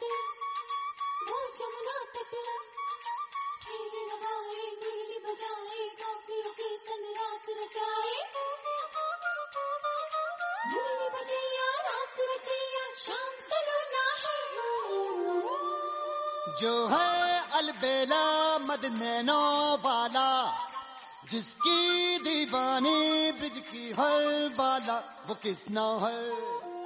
तट, वो जमुना तट, फेरे लगाए मुरली बजाए काफियों के संग रात रचाए, मुरली बजैया रात रचैया शाम सलोना है। जो है अलबेला मद नैनो वाला, जिसकी दीवानी ब्रिज की हर बाला, वो किसना है।